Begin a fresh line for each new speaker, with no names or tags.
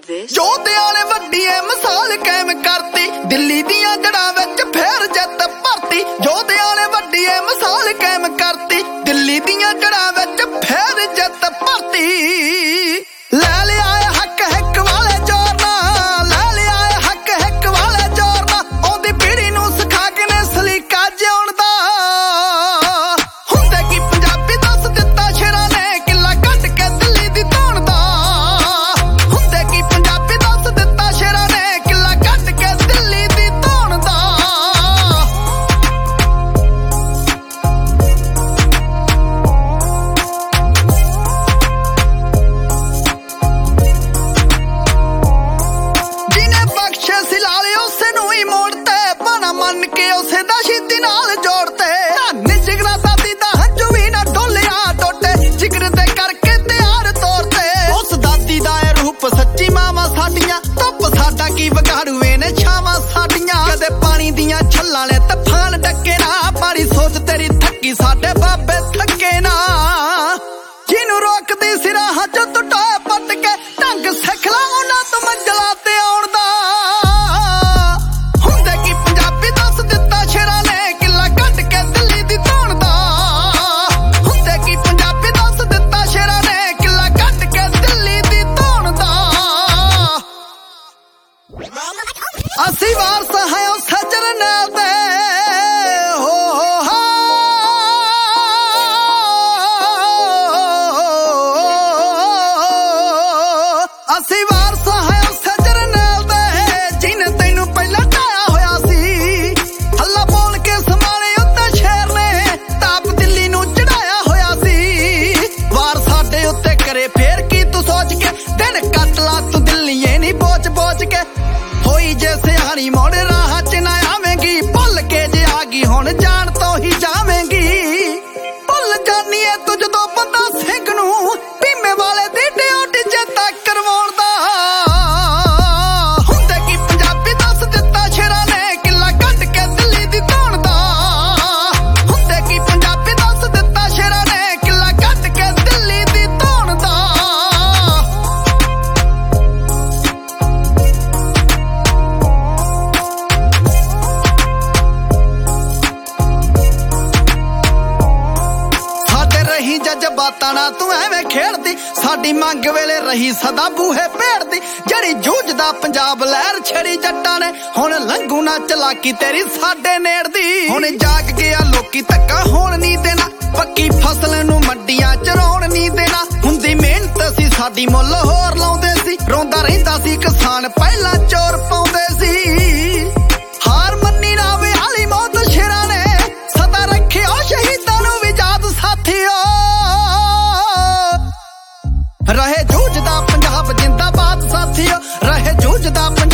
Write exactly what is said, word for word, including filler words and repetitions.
this?
ਜੋਧਿਆਂ ਨੇ ਵੱਡੀ ਐ ਮਿਸਾਲ ਕਾਇਮ ਕਰਤੀ, ਦਿੱਲੀ ਦੀਆਂ ਜੜਾਂ ਵਿੱਚ ਫੇਰ ਜਿੱਤ ਭਰਤੀ। ਜੋਧਿਆਂ ਨੇ ਵੱਡੀ ਐ ਮਿਸਾਲ ਕਾਇਮ ਕਰਤੀ, ਦਿੱਲੀ ਦੀਆਂ ਜੜਾਂ ਵਿੱਚ ਫੇਰ ਜਿੱਤ ਭਰਤੀ। ਲੈ ਲਿਆ ਹੱਕ ਹਿੱਕ ਵਾਲੇ ਜ਼ੋਰ ਨਾਲ, ਲੈ ਲਿਆ ਹੱਕ ਹਿੱਕ ਵਾਲੇ ਜ਼ੋਰ ਨਾਲ, ਆਉਂਦੀ ਪੀੜੀ ਨੂੰ ਸਿਖਾ ਕੇ ਨੇ ਸਲੀਕਾ ਜਿਉਣ ਦਾ। ਹੁੰਦੇ ਕੀ ਪੰਜਾਬੀ ਦੱਸ ਦਿੱਤਾ ਸ਼ੇਰਾਂ ਨੇ, ਕਿੱਲਾ ਕੱਢ ਕੇ ਦਿੱਲੀ ਦੀ ਧੌਣ ਦਾ। ਹੁੰਦੇ ਕੀ ਪੰਜਾਬੀ ਦੱਸ ਦਿੱਤਾ ਸ਼ੇਰਾਂ ਨੇ, ਕਿੱਲਾ ਕੱਢ ਕੇ ਦਿੱਲੀ ਦੀ ਧੌਣ ਦਾ। ਜਿਹਨੇ ਬਖਸ਼ੇ ਸੀ ਲਾਲੇ ਉਸੇ ਨੂੰ ਹੀ ਮੋੜ ਤੇ, ਭਾਣਾ ਮੰਨ ਕੇ ਉਸੇ ਦਾ ਸ਼ਹੀਦੀ ਨਾਲ ਜੋੜ ਤੇ। ਧੰਨ ਜਿਗਰਾ ਦਾਦੀ ਦਾ ਹੰਝੂ ਵੀ ਨਾ ਡੋਲਿਆ ਟੋਟੇ, ਜਿਗਰ ਦੇ ਕਰਕੇ ਤਿਆਰ ਤੌਰ ਤੇ। ਉਸ ਦਾਦੀ ਦਾ ਇਹ ਰੂਪ ਸੱਚੀ ਮਾਵਾਂ ਸਾਡੀਆਂ, ਧੁੱਪ ਸਾਡਾ ਕੀ ਵਿਗਾੜੂਏ ਨੇ ਛਾਵਾਂ ਸਾਡੀਆਂ। ਕਦੇ ਪਾਣੀ ਦੀਆਂ ਛੱਲਾਂ ਨੇ ਤੂਫਾਨ ਡੱਕੇ ਨਾ, ਮਾੜੀ ਸੋਚ ਤੇਰੀ ਥੱਕੀ ਸਾਡੇ ਬਾਬੇ ਥੱਕੇ ਨਾ। ਜਿਹਨੂੰ ਰੋਕਦੀ ਸੀ ਰਾਹਾਂ ਚੋਂ ਤੂੰ ਟੋਏ ਪੱਟ ਕੇ, ਢੰਗ ਸਿੱਖ ਲਾ ਉਹਨਾਂ ਤੋਂ ਮੰਜ਼ਲਾਂ ਤੇ ਆਉਣ ਦਾ। ਹੁੰਦੇ ਕੀ ਪੰਜਾਬੀ ਦੱਸ ਦਿੱਤਾ ਸ਼ੇਰਾਂ ਨੇ, ਕਿੱਲਾ ਕੱਢ ਕੇ ਦਿੱਲੀ ਦੀ ਧੌਣ ਦਾ। ਹੁੰਦੇ ਕੀ ਪੰਜਾਬੀ ਦੱਸ ਦਿੱਤਾ ਸ਼ੇਰਾਂ ਨੇ, ਕਿੱਲਾ ਕੱਢ ਕੇ ਦਿੱਲੀ ਦੀ ਧੌਣ ਦਾ। ਅਸੀਂ ਵਾਰਸ ਹਾਂ ਉਸੇ ਜਰਨੈਲ ਦੇ, ਹੋ ਹੋ ਹਾ। ਅਸੀਂ ਵਾਰਸ ਹਾਂ ਉਸੇ ਜਰਨੈਲ ਦੇ, ਜਿਹਨੇ ਤੈਨੂੰ ਪਹਿਲਾਂ ਢਾਇਆ ਹੋਇਆ ਸੀ। ਹੱਲਾ ਬੋਲ ਕੇ ਸਮਾਣੇ ਉੱਤੇ ਸ਼ੇਰ ਨੇ, ਤਾਪ ਦਿੱਲੀ ਨੂੰ ਚੜਾਇਆ ਹੋਇਆ ਸੀ। ਵਾਰ ਸਾਡੇ ਉੱਤੇ ਕਰੇ ਫੇਰ ਕੀ ਤੂੰ ਸੋਚ ਕੇ, ਦਿਨ ਕੱਟ ਲਾ ਤੂੰ ਦਿੱਲੀਏ ਨੀ ਬੋਚ ਬੋਚ ਕੇ। ਹੋਈ ਜੇ ਸਿਆਣੀ ਮੋੜ ਰਾਹਾਂ ਚ ਨਾ ਆਵੇਂਗੀ, ਭੁੱਲ ਕੇ ਜੇ ਆ ਗਈ ਹੁਣ ਜਾਣ ਤੋਂ ਹੀ ਜਾਵੇਂਗੀ। ਭੁੱਲ ਜਾਨੀ ਏ ਤੂੰ ਜਦੋਂ ਬੰਦਾ ਸਿੰਘ ਨੂੰ, ਭੀਮੇ ਵਾਲੇ ਦੀ ਡਿਊਟੀ ਚੇਤਾ ਕਰਵਾਉਣ ਦਾ। ਹੁੰਦੇ ਕੀ ਪੰਜਾਬੀ ਦੱਸ ਦਿੱਤਾ ਸ਼ੇਰਾਂ ਨੇ, ਕਿੱਲਾ ਕੱਢ ਕੇ ਦਿੱਲੀ ਦੀ ਧੌਣ ਦਾ। ਹੁੰਦੇ ਕੀ ਪੰਜਾਬੀ ਦੱਸ ਦਿੱਤਾ ਸ਼ੇਰਾਂ ਨੇ, ਕਿੱਲਾ ਕੱਢ ਕੇ ਦਿੱਲੀ ਦੀ ਧੌਣ ਦਾ। ਸਾਡੇ ਰਹੀ ਜਜ਼ਬਾਤਾਂ ਨਾਲ ਤੂੰ ਐਵੇਂ ਖੇਡਦੀ, ਸਾਡੀ ਮੰਗ ਵੇਲੇ ਰਹੀ ਸਦਾ ਬੂਹੇ ਭੇੜਦੀ। ਜਿਹੜੀ ਜੂਝਦਾ ਪੰਜਾਬ ਲਹਿਰ ਛੜੀ ਜੱਟਾਂ ਨੇ, ਹੁਣ ਲੰਘੂ ਨਾ ਚਲਾਕੀ ਤੇਰੀ ਸਾਡੇ ਨੇੜਦੀ। ਹੁਣ ਜਾਗ ਗਿਆ ਲੋਕੀ ਧੱਕਾ ਹੋਣ ਨਹੀਂ ਦੇਣਾ, ਪੱਕੀ ਫਸਲ ਨੂੰ ਮੰਡੀਆਂ ਚ ਰੌਣ ਨਹੀਂ ਦੇਣਾ। ਹੁੰਦੀ ਮਿਹਨਤ ਸੀ ਸਾਡੀ ਮੁੱਲ ਹੋਰ ਲਾਉਂਦੇ ਸੀ, ਰੋਂਦਾ ਰਹਿੰਦਾ ਸੀ ਕਿਸਾਨ ਪਹਿਲਾਂ ਚੋਰ ਪਾਉਂਦੇ ਸੀ। ਹਾਰ ਮੰਨੀ ਨਾ ਵਿਆਲੀ ਮੌਤ ਸ਼ੇਰਾਂ ਨੇ, ਸਦਾ ਰੱਖਿਓ ਸ਼ਹੀਦਾਂ ਨੂੰ ਵੀ ਯਾਦ ਸਾਥੀਓ। ਰਹੇ ਜੂਝਦਾ ਪੰਜਾਬ ਜਿੰਦਾਬਾਦ ਸਾਥੀਓ, ਰਹੇ ਜੂਝਦਾ ਪੰਜਾਬ।